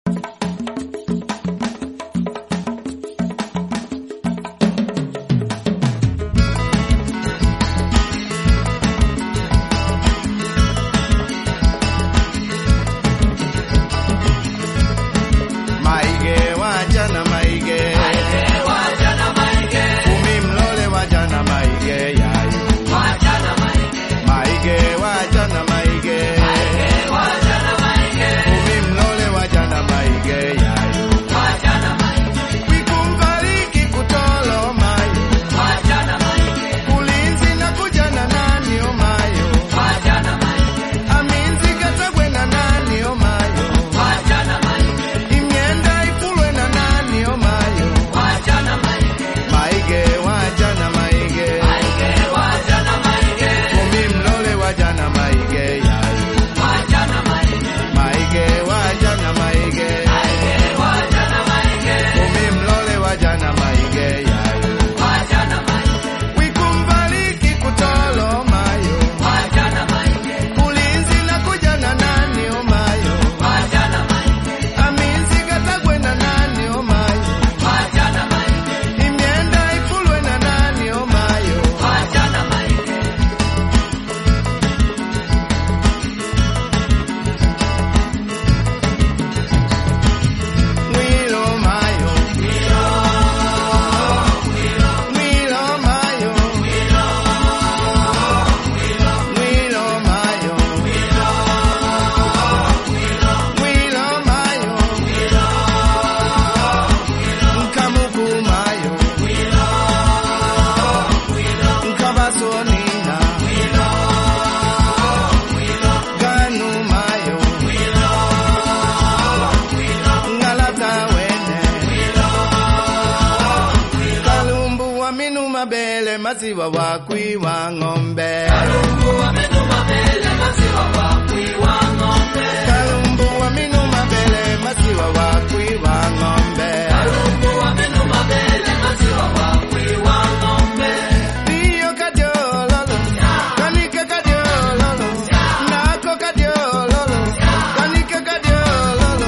Maziwa wakwi wa ng'ombe. Kalumbu wa minu mabele, maziwa wakwi wa ng'ombe. Kalumbu wa minu mabele, maziwa wakwi wa ng'ombe. Kalumbu wa minu mabele, maziwa wakwi wa ng'ombe. Dio kadiololo, kanike kadiololo, nako kadiololo, kanike kadiololo.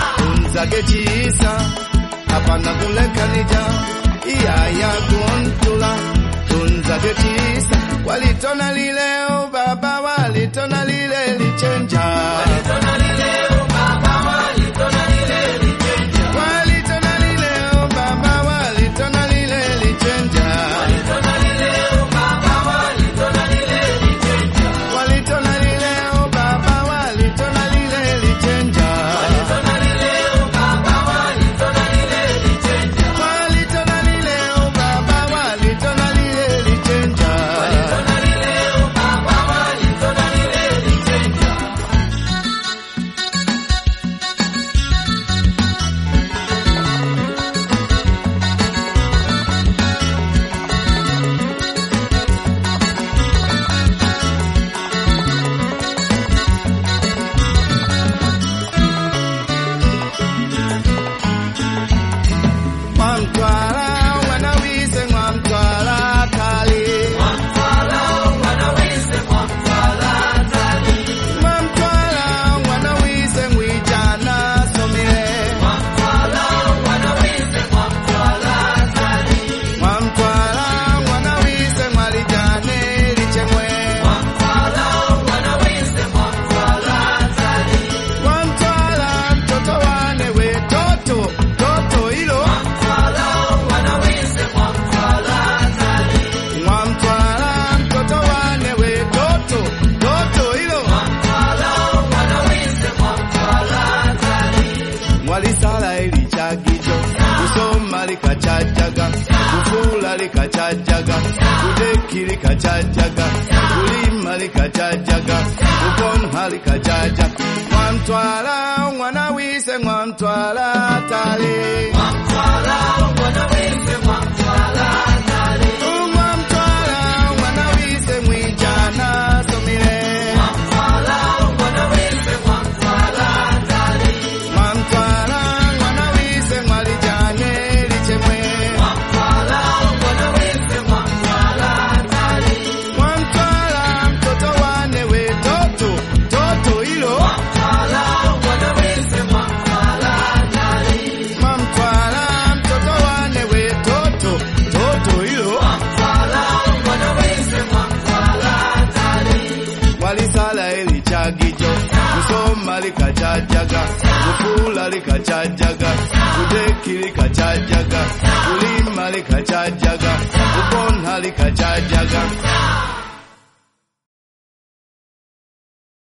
Unzage chisa, hapana kule kanija, iya kuntula. Tunzage chisa, walitona lileo baba, walitona lile lichenja. Walitona lileo baba, walitona lile lichenja. Walitona lileo baba, walitona lile lichenja. Walitona lileo baba, walitona lile lichenja. Walitona lileo baba, walitona lile lichenja. Walitona lileo baba, walitona lile lichenja. Walitona lileo baba, walitona lile lichenja. Walitona lileo baba, walitona lile lichenja. Mwamtwala, wanawise mwamtwala kali. Mwamtwala, wanawise mwamtwala tali. Mwamtwala, wanawise mwijana somile. Mwamtwala, wanawise mwamtwala tali. Mwamtwala, wanawise mwalijane lichemwe. Mwamtwala, wanawise mwamtwala tali. Mwamtwala, mtoto wane we toto, toto hilo. Mwamtwala, wanawise mwamtwala tali. Mwamtwala, mtoto wane we toto, toto hilo. Mwamtwala, wanawise mwamtwala tali. Mwalisala ilichagijo, kusoma likachajaga, kufula likachajaga, kudeki likachajaga, kulima likachajaga, kukonha likachaja. Mwamtwala, wanawise mwamtwala tali. Mwamtwala, wanawise mwamtwala tali. Mwamtwala, wanawise mwijana somile. Mwamtwala, wanawise mwamtwala tali. Mwamtwala, wanawise mwalijane lichemwe. Mwamtwala, wanawise mwamtwala tali. Mwamtwala, mtoto wane we toto, toto hilo. Mwamtwala, wanawise mwamtwala Kulima likachajaga, kufula likachajaga, kudeki likachajaga, kulima likachajaga, kupona likachajaga.